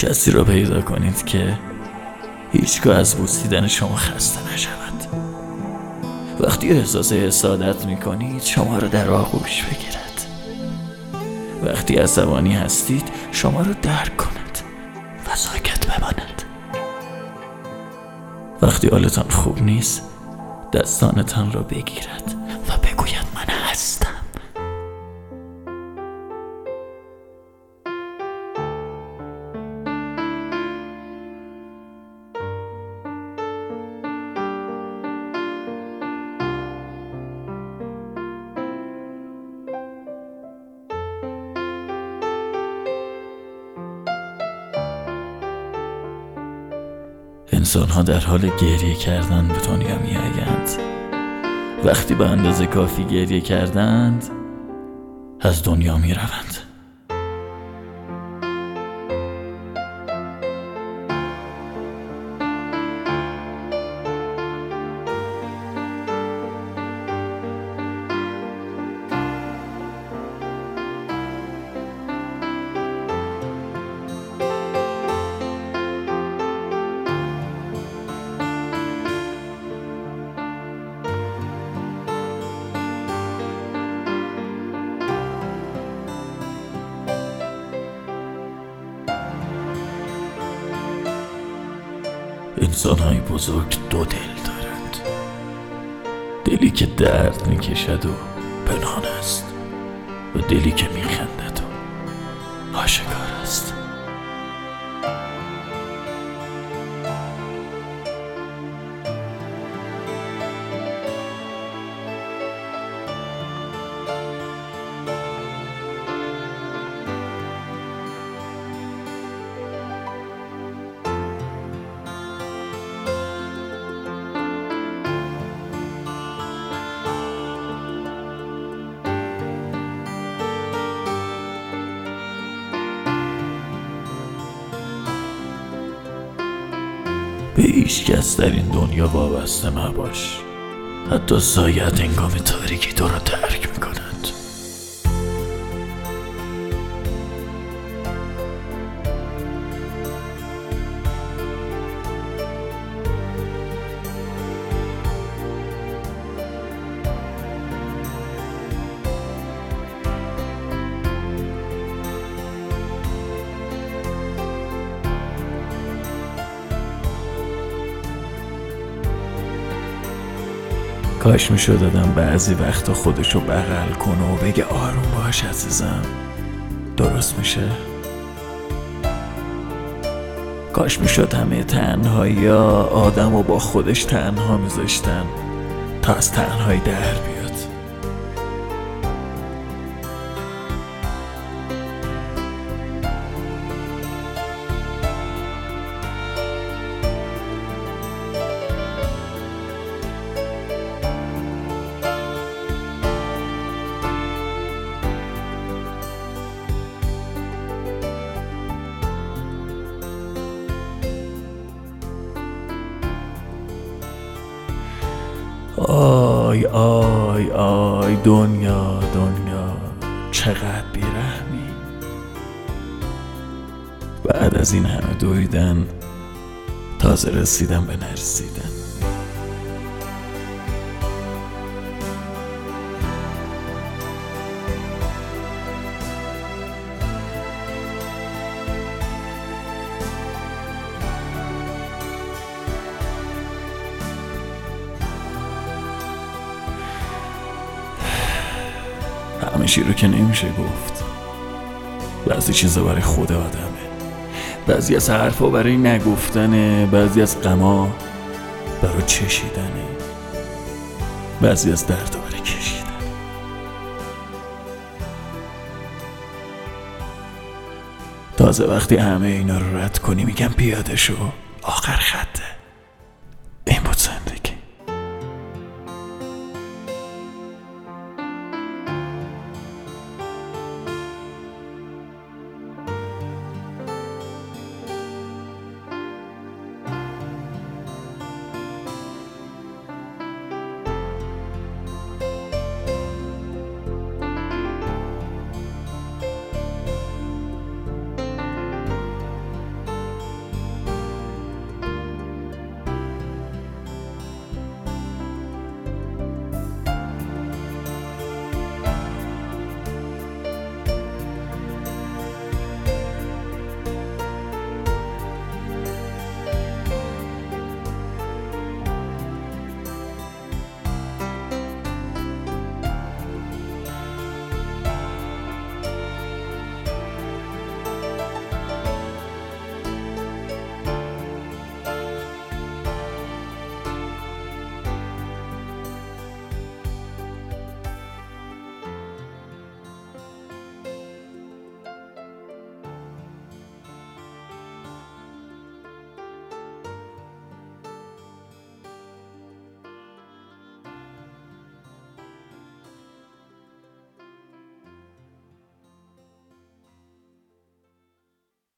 کسی را پیدا کنید که هیچگاه از بوسیدن شما خسته نشود. وقتی احساس حسادت میکنید شما را در آغوش بگیرد. وقتی عصبانی هستید شما را درک کند و ساکت بماند. وقتی حالتان خوب نیست دستانتان را بگیرد و بگوید من هستم. انسان‌ها در حال گریه کردن به دنیا می‌آیند. وقتی به اندازه کافی گریه کردند از دنیا می‌روند. انسان‌های بزرگ دو دل دارند، دلی که درد می‌کشد و پنهان است و دلی که می‌خندد و آشکار است. به هیچ کس در این دنیا وابسته مباش، حتی سایه‌ات هنگام تاریکی تو را ترک می‌کند. کاش میشد آدم بعضی وقتا خودشو بغل کنه و بگه آروم باش عزیزم، درست میشه. کاش میشد همه تنهایی ها آدم رو با خودش تنها میذاشتن تا از تنهایی در بیاد. آی آی آی دنیا دنیا چقدر بیرحمی. بعد از این همه دویدن تازه رسیدم به نرسیدن. همه چی رو که نمیشه گفت. بعضی چیزا برای خود آدمه، بعضی از حرفا برای نگفتنه، بعضی از غما برای چشیدنه، بعضی از دردا برای کشیدن. تازه وقتی همه اینا رو رد کنی میگم پیاده شو، آخر خطه.